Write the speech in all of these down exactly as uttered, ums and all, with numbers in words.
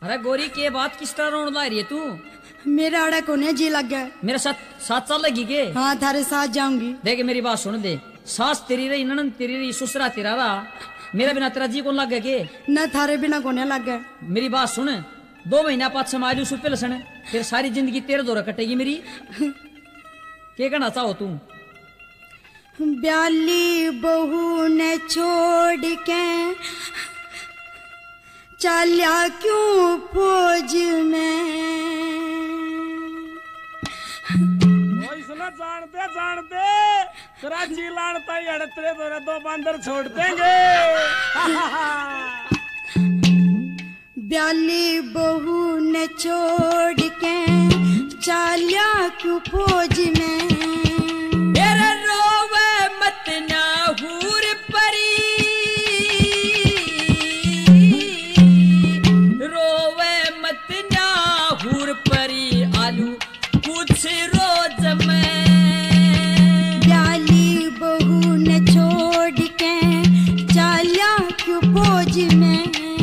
अरे गोरी के बात किस तरह रोन ला रही है तू? मेरा आड़ा कोने जी लग गया। मेरे साथ साथ चल लगी के? हाँ थारे साथ जाऊंगी। देख मेरी बात सुन दे, सास तेरी रही, ननन तेरी रही, ससुरा तेरा रहा, मेरा बिना तेरा जी कौन लग गया के? न थारे बिना कोने लग गया। मेरी बात सुन, दो महीना पाँच छह मायलू सुपे लसन, फिर सारी जिंदगी तेरे दौरा कटेगी मेरी। क्या कहना चाहो तू? ब्याली बहू ने छोड़ के चाल्या क्यों फौज में? जानते जानते कराची लाड़ता ही अड़तरे दो दो बंदर छोड़ देंगे। ब्याली बहू ने छोड़ के चाल्या क्यों फौज में? मेरे रोवे मत ना हूर परी, रोवे मत ना हूर परी, आलू कुछ रोज में। ब्याली बहू ने छोड़ के चाल्या क्यों फौज में?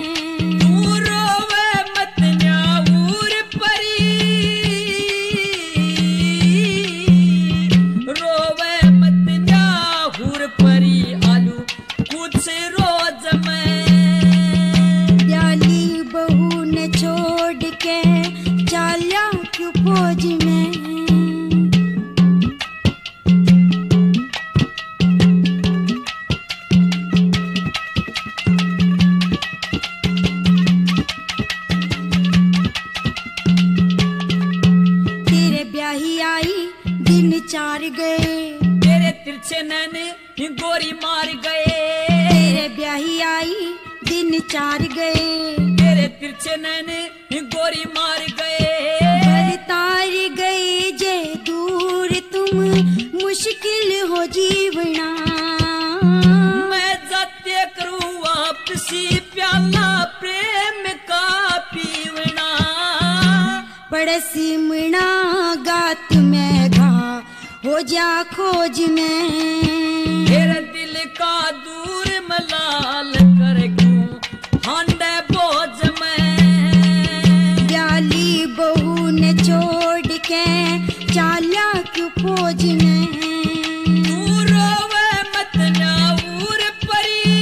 चार गए तेरे तिरछे नैने गोरी मार गए। तेरे ब्याही आई दिन चार गए, तेरे तिरछे नैने गोरी मार गए। तार गए जे दूर तुम मुश्किल हो जीवना, मैं जाते करूँ वापसी प्याला प्रेम का पीवना। पड़सी मना गात में घा हो जा खोज में। तेरे दिल का दूर मलाल कर क्यों हांडे बोझ में। ब्याली बहू ने छोड़ के चाल्या क्यों फौज में? तू रोवे मत ना उर परी,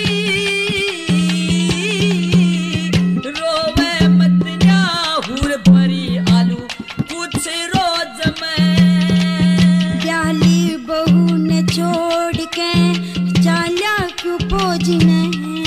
रोवे मत ना उर परी, आलू कुछ रोज में। ब्याली बहू ने छोड़ के चाल्या क्यों फौज में?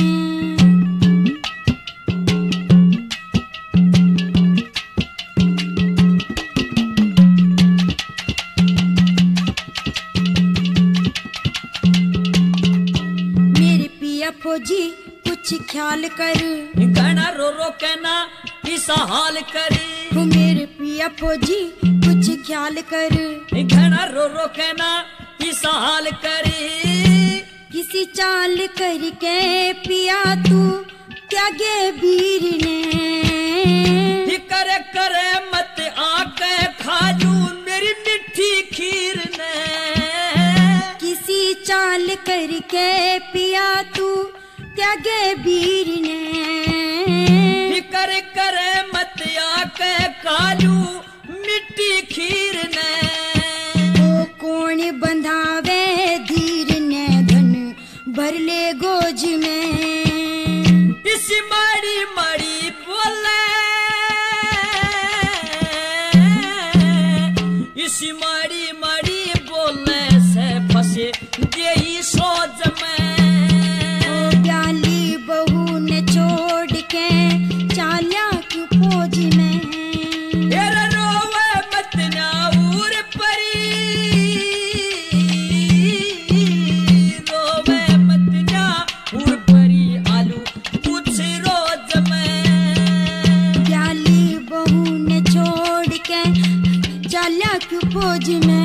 मेरे पिया फौजी कुछ ख्याल कर, घना रो रो कहना किसा हाल कर। मेरे पिया फौजी कुछ ख्याल कर, घना रो रो कहना किसा हाल कर। किसी चाल करके पिया तू त्यागे वीर ने, करे करे मत आके खाजू मेरी मिठी खीर ने। किसी चाल करके पिया तू त्यागे वीर ने, करे करे मत आके खाजू मिठी खीर ने। ओ कौन बंधावे धीर ने धन भर ले गोज में। इस माड़ी माड़ी बोले, इस माड़ी माड़ी बोले से फंसे यही सोच में। ओ ब्याली बहू ने छोड़ के चाल्या क्यों फौज में? तेरा रोवे मत ना उर परी, रोवे मत ना उर परी, आलू कुछ रोज में। ब्याली बहू ने छोड़ के चाल्या क्यों फौज में?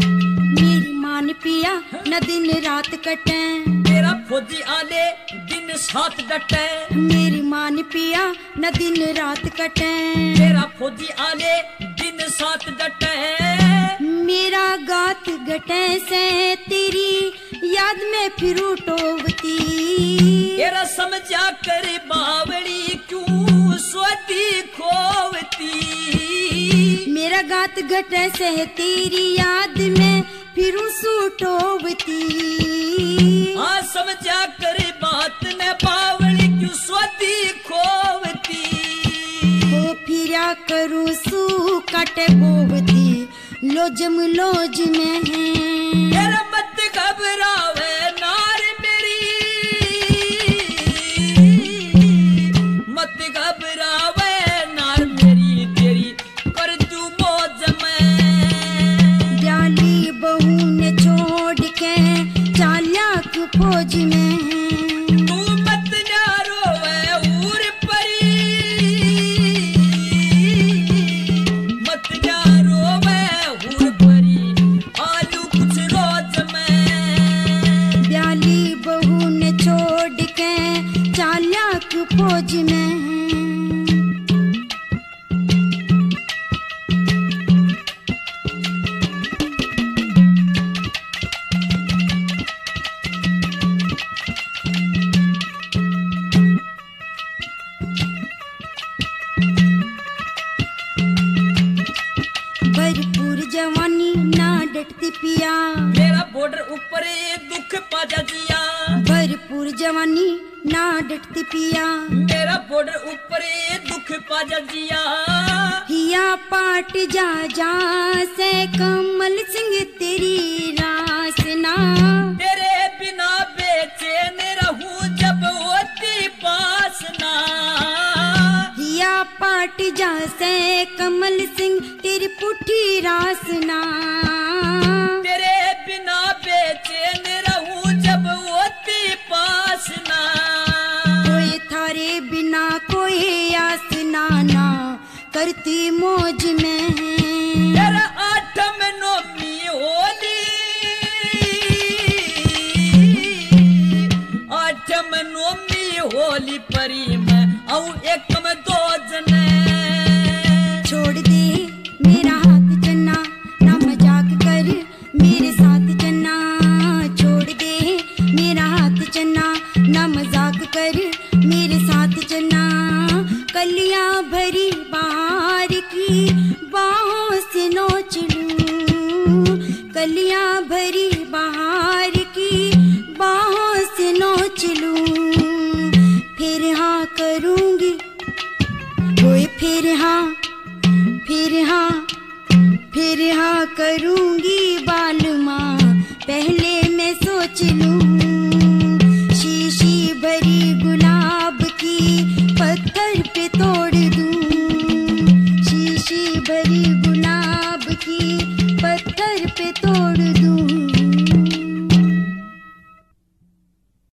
मेरी मान पिया न दिन रात कटे, तेरा फौजी आले दिन दिन साथ डटे, मेरी मान पिया न दिन रात कटे, तेरा फौजी आले दिन साथ डटे, मेरा गात गटे से तेरी याद में फिरू टोवती, तेरा समझा कर बावड़ी क्यों सोती खोवती, मेरा गात गटे से तेरी याद में फिरू सूटोवती, हाँ समझा कर बात ने बावड़ी क्यों सोती खोवती, हो फिरा करूं सू काटे बोवती, लोजम लोज में है, तेरा मत घबरावे नार मेरी, मत घबरावे नार मेरी, तेरी कर तू मौज में, ब्याली बहू ने छोड़ के चाल्या क्यों फौज में, तू मत ना रोवे उर परी, मत ना रोवे उर परी, आलू कुछ रोज में, ब्याली बहू ने छोड़ के चाल्या क्यों फौज में, भरपूर जवानी ना डटती पिया, मेरा बॉर्डर ऊपर ये दुख पाजा जिया, भरपूर जवानी ना डटती पिया, मेरा बॉर्डर ऊपर ये दुख पाजा जिया, हिया पाट जा जा से कमल सिंह तेरी रासना, तेरे बिना बेचैन रहूं जब होती पासना, हिया पाट जा से कमल सिंह तेरी पुठी रासना, तेरे बिना बेचैन रहूं जब होती पासना, कोई थारे बिना कोई आसना ना करती मौज में, तेरा आठम नौमी होली, आठम नौमी होली परी मैं आऊं एक में दो जने, छोड़ दे मेरा हाथ चन्ना ना मजाक कर मेरे साथ चन्ना, छोड़ दे मेरा हाथ चन्ना ना मजाक कर मेरे साथ चन्ना, कलियां भरी बाहर की बाहों से नोच लूं, कलियां भरी बाहर की बाहों से नोच लूं, फिर हाँ करूंगी ओए फिर हाँ फिर हाँ फिर हाँ करूंगी बालमा, पहले मैं सोच लूं, शीशी भरी गुलाब की